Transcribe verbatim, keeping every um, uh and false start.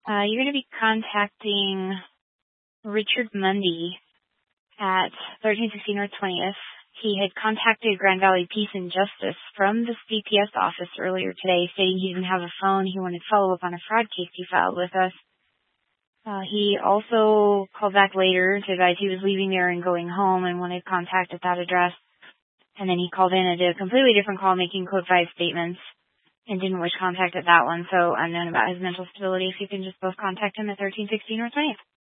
Uh, you're going to be contacting Richard Mundy at thirteen sixty North twentieth. He had contacted Grand Valley Peace and Justice from the C P S office earlier today, stating he didn't have a phone. He wanted follow-up on a fraud case he filed with us. Uh, he also called back later to advise he was leaving there and going home and wanted contact at that address. And then he called in and did a completely different call, making code five statements, and didn't wish contact at that one. So unknown about his mental stability. If you can just both contact him at thirteen sixty North twentieth.